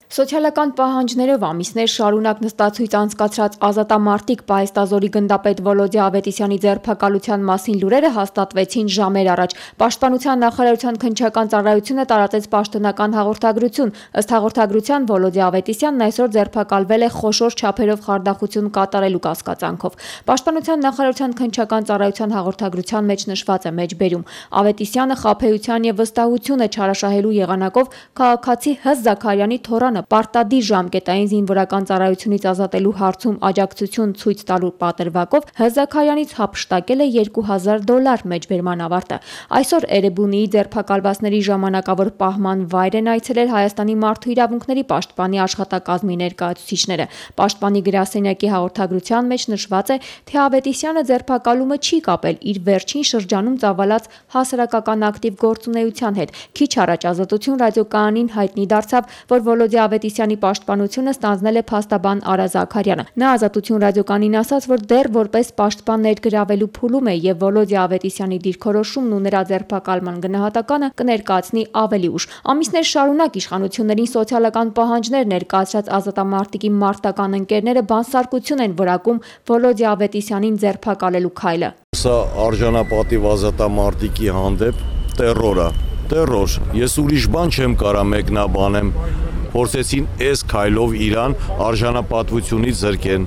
Սոցիալական պահանջներով ամիսներ շարունակ նստացույց անցկացրած ազատամարտիկ պահեստազորի գնդապետ Վոլոդիա Ավետիսյանի ձերբակալության մասին լուրերը հաստատվեցին ժամեր առաջ։ Պաշտպանության նախարարության քննչական ծառայությունը տարածեց պաշտոնական հաղորդագրություն։ Ըստ հաղորդագրության Վոլոդիա Ավետիսյանն այսօր ձերբակալվել է խոշոր չափերով խարդախություն կատարելու կասկածանքով։ Պաշտպանության նախարարության քննչական ծառայության հաղորդագրության մեջ նշված է մեջբերում. Ավետիսյանը խաբեության եւ վստահությունը չարաշահելու եղանակով քաղաքացի Հ. Զաքարյանի թոռանը պարտադիր ժամկետային զինվորական ծառայությունից ազատելու հարցում աջակցություն ցույց տալու պատրվակով Հ. Զաքարյանից հափշտակել է $2000 մեջբերման ավարտը։ Այսօր Էրեբունիի ձերբակալվածների ժամանակավոր պահման վայր են այցելել Հայաստանի մարդու իրավունքների պաշտպանի աշխատակազմի ներկայացուցիչները։ Պաշտպանի գրասենյակի հաղորդագրության մեջ նշված է, թե Ավետիսյանը ձերբակալումը չի կապել իր վերջին շրջանում ծավալած հասարակական ակտիվ գործունեության հետ։ Քիչ առաջ Ազատություն ռադիոկայանին հայտնի դարձավ, որ Վոլոդիա Ավետիսյանի պաշտպանությունը ստանձնել է փաստաբան Արա Զաքարյանը։ Նա Ազատություն ռադիոկայանին ասաց, որ դեռ որպես պաշտպան ներգրավելու փուլում է եւ Վոլոդիա Ավետիսյանի դիրքորոշումն ու նրա ձերբակալման գնահատականը կներկայացնի ավելի ուշ։ Ամիսներ շարունակ իշխանություններին սոցիալական պահանջներ ներկայացրած ազատամարտիկի մարտական ընկերները բանսարկություն են որակում Վոլոդիա Ավետիսյանին ձերբակալելու քայլը։ Սա արժանապատիվ ազատամարտիկի հանդեպ տերոր է։ Տերոր։ Ես ուրիշ բան չեմ կարա մեկնաբանեմ։ Փորձեցին այս քայլով իրան արժանապատվությունից զրկեն։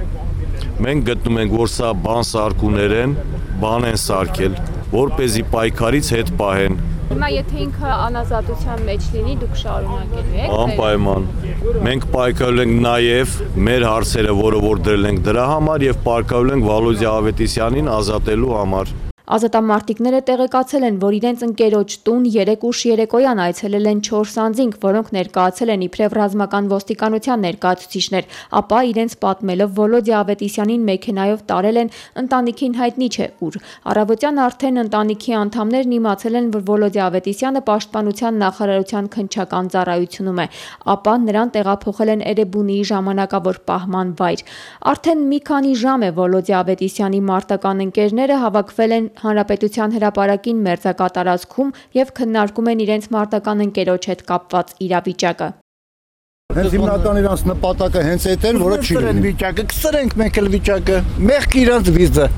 Մենք գտնում ենք, որ սա բանսարկուներ են, բան են սարքել, որպեսզի պայքարից հետ պահեն։ Հիմա եթե ինքը անազատության մեջ լինի, դուք շարունակելու եք։ Անպայման։ Մենք պայքարել ենք նաև մեր հարցերը, որը որ դրել ենք դրա համար եւ պայքարել ենք Վոլոդիա Ավետիսյանին ազատելու համար։ Ազատամարտիկները տեղեկացել են, որ իրենց ընկերոջ տուն 3 ուշ երեկոյան այցելել են 4 անձինք, որոնք ներկայացել են իբրև ռազմական ոստիկանության ներկայացուցիչներ, ապա իրենց պատմելով Վոլոդիա Ավետիսյանին մեքենայով տարել են ընտանիքին հայտնի չէ ուր։ Առավոտյան արդեն ընտանիքի անդամներն իմացել են, որ Վոլոդիա Ավետիսյանը պաշտպանության նախարարության քննչական ծառայությունում է, ապա նրան տեղափոխել են Էրեբունիի ժամանակավոր պահման վայր։ Արդեն մի քանի ժամ է Վոլոդիա Ավետիսյանի մարտական ընկերները հավաքվել են Հանրապետության հրապարակին մերձակատարածքում եւ քննարկում են իրենց մարտական ընկերոջ հետ կապված իրավիճակը։ Հենց հիմնական իրանց նպատակը հենց այդ էր, որը չի լինի։ Վիճակը կսրենք մենք էլ վիճակը։ Մեղք իրանց վիզը։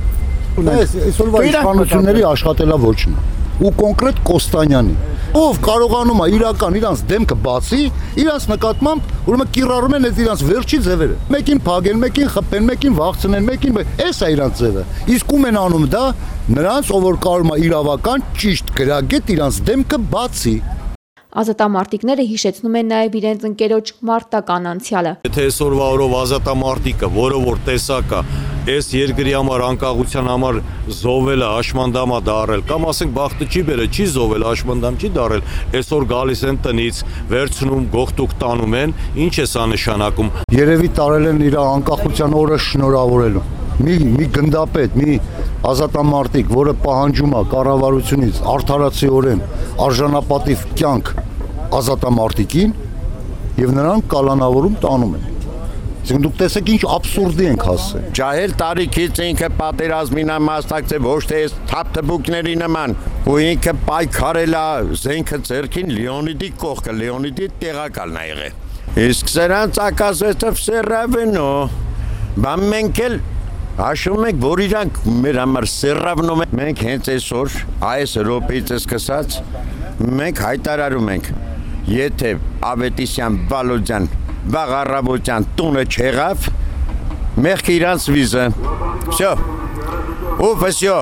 Այսօրվա իշխանությունների աշխատելավոճն ու կոնկրետ Կոստանյանի, ով կարողանում է իրական իրանց դեմքը բացի, իրանց նկատմամբ ուրեմն կիրառում են այդ իրանց վերջի ձևերը։ Մեկին փագեն, մեկին խփեն, մեկին վախցնեն, մեկին էս է իրանց ձևը։ Իսկ ում են անում դա նրանց, ով որ կարող է իրավական ճիշտ գրագետ իրանց դեմքը բացի։ Ազատամարտիկները հիշեցնում են նաև իրենց ընկերոջ մարտական անցյալը։ Եթե այսօրվա օրով ազատամարտիկը, որը որ տեսակ է, այս երկրի համար անկախության համար զոհվել է, հաշմանդամ է դարել, կամ ասենք բախտը չի բերել, չի զոհվել, հաշմանդամ չի դարել, այսօր գալիս են տնից, վերցնում, գողտուկ տանում են, ինչ է սա նշանակում։ Երևի տարել են իր անկախության օրը շնորհավորելու։ Մի գնդապետ, մի ազատամարտիկ, որը պահանջում է կառավարությունից արդարացիորեն արժանապատիվ կյանք ազատամարտիկին եւ նրան կալանավորում տանում են։ Իսկ դուք տեսեք ինչ աբսուրդի ենք հասել։ Ջահել տարիքից ինքը պատերազմին է մասնակցել, ոչ թե թափթփուկների նման, ու ինքը պայքարել է զենքը ձեռքին Լեոնիդի կողքը, Լեոնիդի տեղակալն է եղել։ Իսկ սրանց оказывается все равно։ Բան մենք էլ հաշվում ենք, որ իրանք մեր համար սերավնում են։ Մենք հենց այսօր այս րոպեից սկսած մենք հայտարարում ենք, եթե Ավետիսյան Վոլոդյան վաղ առավոտյան տունը չեղավ, մեղք իրանց վիզը։ Всё։ Всё։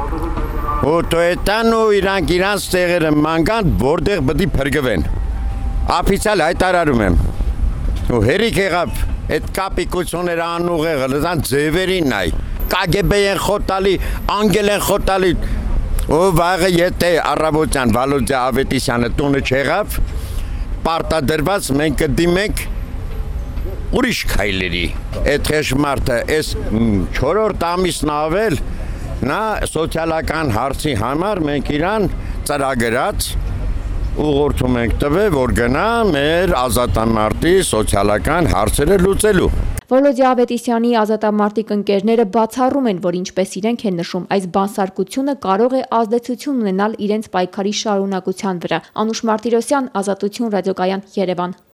То էտան ու իրանք իրանց տեղերը մանգան, որտեղ պետք է փրկվեն։ Օֆիցիալ հայտարարում եմ։ Ու հերիք եղավ այդ կապիկությունները անուղեղը, լզան ձևերին նայ, կագեբե են խոտալի, անգել են խոտալի, ու վաղը եթե առավոտյան Վոլոդիա Ավետիսյանը տունը չեղավ, պարտադրված մենք կդիմենք ուրիշ քայլերի։ Այդ խեշմարտը այս 4-րդ ամիսն ավել, նա սոցիալական հարցի համար մենք իրան ծրագրած ուղղորդում ենք տվել, որ գնա մեր ազատամարտի սոցիալական հարցերը լուծելու։ Վոլոդիա Ավետիսյանի ազատամարտիկ ընկերները բացառում են, որ ինչպես իրենք են նշում, այս բանսարկությունը կարող է ազդեցություն ունենալ իրենց պայքարի շարունակության վրա։ Անուշ Մարտիրոսյան, Ազատություն ռադիոկայան, Երևան։